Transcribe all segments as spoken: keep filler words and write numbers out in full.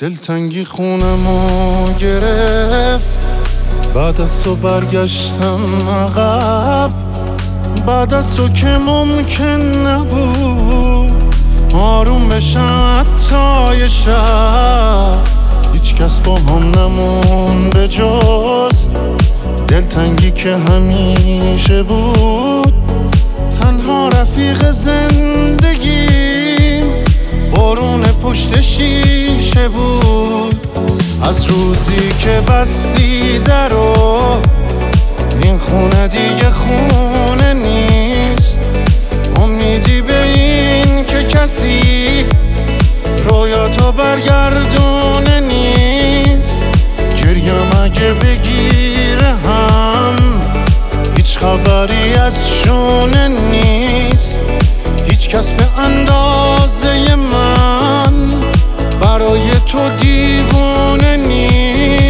دلتنگی خونمو گرفت، بعد از تو برگشتم عقب، بعد از تو که ممکن نبود آروم بشم حتی یه شب. هیچ کس با هم نمون به جز دلتنگی که همیشه بود. تنها رفیق زندگیم بارون پشت شیشه بود. از روزی که بستی درو این خونه دیگه خونه نیست. امیدی به این که کسی رویاتو برگردونه نیست. گریم اگه بگیره هم هیچ خبری از شونه نیست. هیچ کس به اندازه من برای تو دیوونه نیست.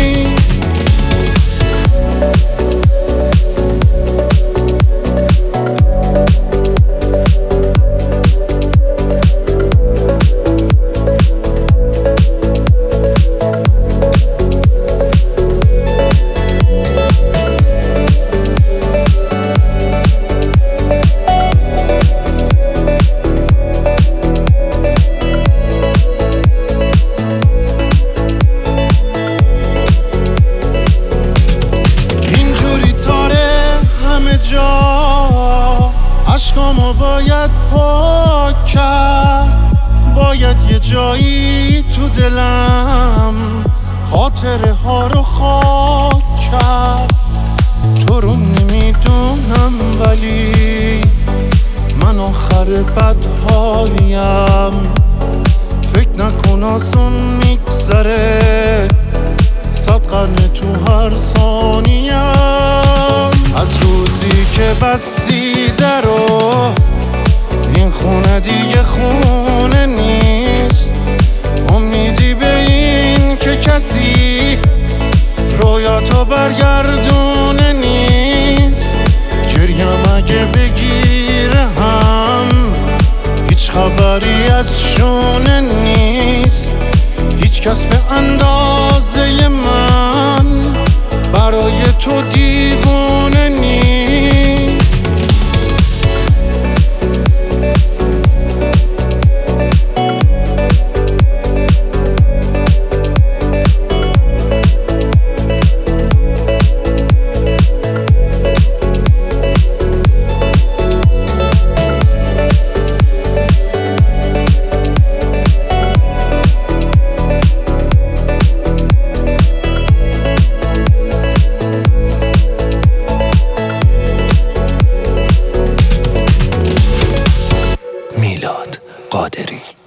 عشقامو باید پاک کرد، باید یه جایی تو دلم خاطره ها رو خاک کرد. تو رو نمیدونم ولی من آخر بدهایم. فکر نکن آسون میگذره، صد قرن تو هر ثانیم. از روزی که بستی درو این خونه دیگه خونه نیست. امیدی به این که کسی رویاتو برگردونه نیست. گریم اگه بگیره هم هیچ خبری از شونه نیست. هیچ کس به اندازه من برای تو دیوونه نیست. میلاد قادری.